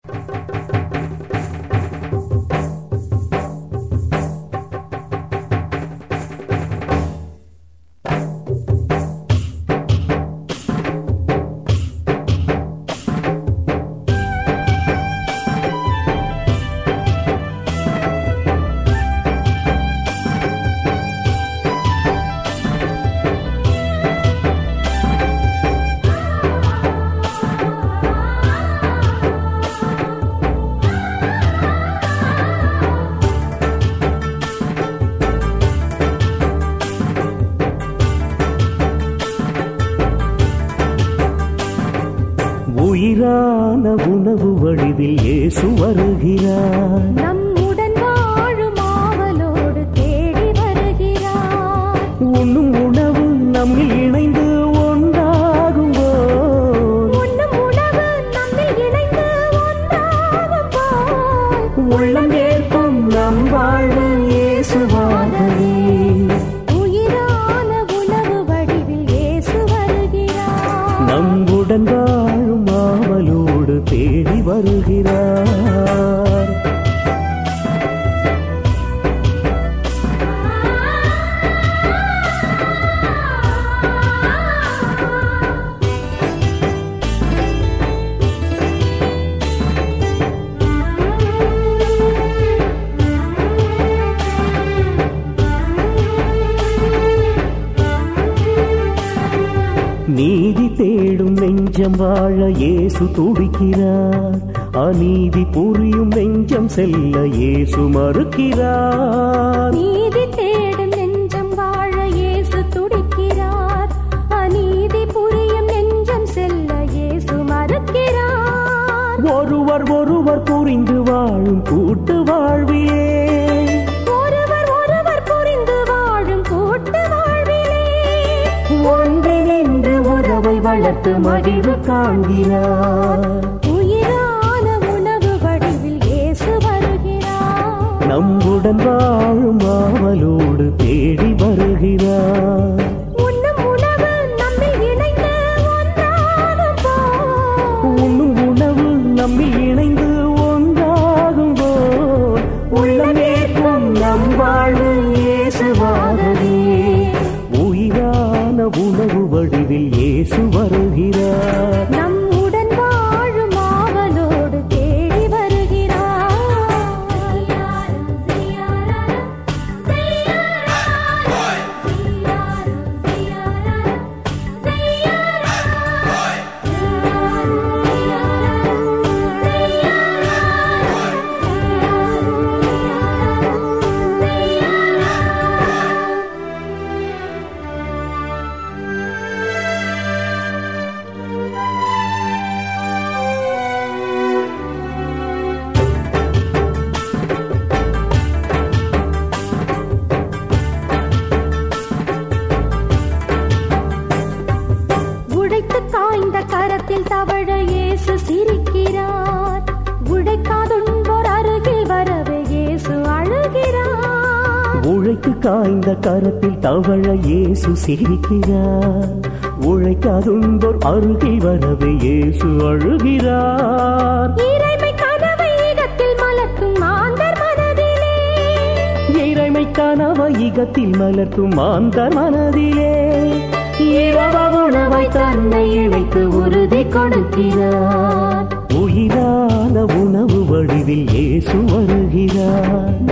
உயிரான உணவு வடிவில் இயேசு வருகிறார். நம்முடன் வாழும் ஆவலோடு தேடி வருகிறார். உண்ணும் உணவு நம்மில் இணைந்து ஒன்றாகும் போல், உண்ணும் உணவு நம்மில் இணைந்து ஒன்றாகும் போல், உள்ளம் ஏற்கும் நம் வாழ்வு இயேசுவாகவே. உயிரான உணவு வடிவில் இயேசு வருகிறார். நம்முடன் வாழும் ஆவலோடு தேடி வருகிறார். நீதி தேடும் நெஞ்சம் வாழ இயேசு துடிக்கிறார். அநீதி புரியும் நெஞ்சம் செல்ல இயேசு மறுக்கிறார். நீதி தேடும் நெஞ்சம் வாழ இயேசு துடிக்கிறார். அநீதி புரியும் நெஞ்சம் செல்ல இயேசு மறுக்கிறார். ஒருவர் ஒருவர் புரிந்து வாழும் கூட்டு வாழ்விலே, ஒருவர் ஒருவர் புரிந்து வாழும் கூட்டு வாழ்விலே, ஒன்றிணைந்து உறவை வளர்த்து மகிழ்வு காண்கிறார். உயிரான உணவு வடிவில் இயேசு வருகிறார். நம்முடன் வாழும் ஆவலோடு தேடி வருகிறார். உண்ணும் உணவு நம்மில் இணைந்து ஒன்றாகும் போல், உண்ணும் உணவு நம்மில் இணைந்து ஒன்றாகும் போல், உள்ளம் ஏற்கும் நம் வாழ்வு இயேசுவாகவே. உயிரான உணவு வடிவில் இயேசு வருகிறார். நம்முடன் வாழும் ஆவலோடு தேடி வருகிறார். உடைத்து காய்ந்த கரத்தில் தவழ இயேசு சிரிக்கிறார். உடைக்காதுன்போர் அருகில் வரவே இயேசு அழுகிறார். உழைத்து காய்ந்த கரத்தில் தவழ இயேசு சிரிக்கிறார். உழைக்காதுன்போர் அருகில் வரவே இயேசு அழுகிறார். இறைமை கனவை ஈகத்தில் மலர்த்தும் மாந்தர் மனதிலே, இறைமை கனவை ஈகத்தில் மலர்த்தும் மாந்தர் மனதிலே, இரவ உணவை தன்னை இழைத்து உறுதி கொடுக்கிறார். உயிரான உணவு வடிவில் இயேசு வருகிறார்.